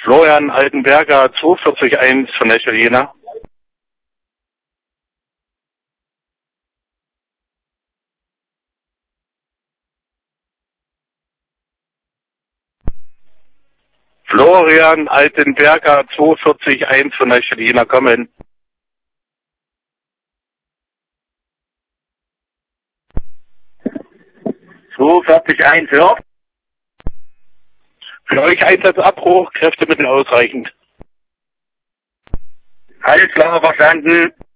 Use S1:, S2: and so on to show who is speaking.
S1: Florian Altenberger 241 von der Italiener. Florian Altenberger 241 von der Italiener, kommen.
S2: 241, ja.
S1: Für euch Einsatzabbruch, Kräftemittel ausreichend.
S2: Alles klar, verstanden.